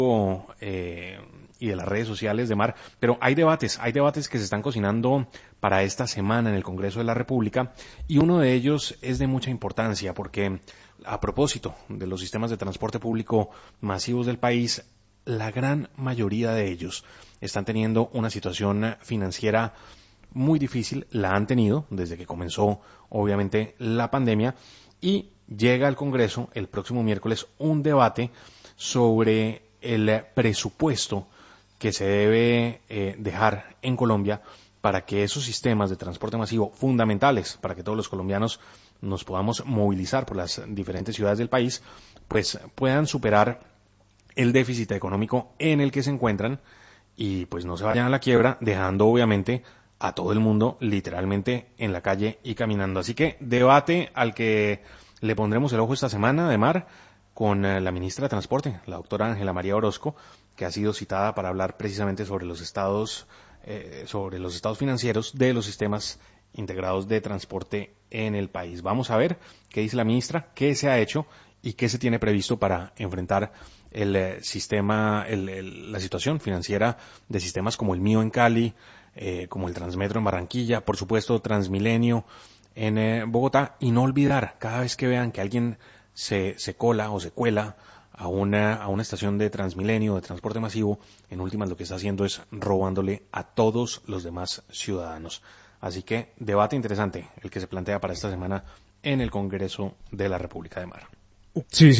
y de las redes sociales de Mar, pero hay debates que se están cocinando para esta semana en el Congreso de la República, y uno de ellos es de mucha importancia porque, a propósito de los sistemas de transporte público masivos del país, la gran mayoría de ellos están teniendo una situación financiera muy difícil, la han tenido desde que comenzó obviamente la pandemia, y llega al Congreso el próximo miércoles un debate sobre el presupuesto que se debe dejar en Colombia para que esos sistemas de transporte masivo fundamentales, para que todos los colombianos nos podamos movilizar por las diferentes ciudades del país, pues puedan superar el déficit económico en el que se encuentran y pues no se vayan a la quiebra, dejando obviamente a todo el mundo literalmente en la calle y caminando. Así que debate al que le pondremos el ojo esta semana de Mar con la ministra de Transporte, la doctora Ángela María Orozco, que ha sido citada para hablar precisamente sobre los estados financieros de los sistemas integrados de transporte en el país. Vamos a ver qué dice la ministra, qué se ha hecho y qué se tiene previsto para enfrentar la situación financiera de sistemas como el mío en Cali, como el Transmetro en Barranquilla, por supuesto Transmilenio en Bogotá, y no olvidar, cada vez que vean que alguien se cola o se cuela a una estación de Transmilenio, de transporte masivo, en últimas lo que está haciendo es robándole a todos los demás ciudadanos. Así que debate interesante el que se plantea para esta semana en el Congreso de la República de Mar. Sí,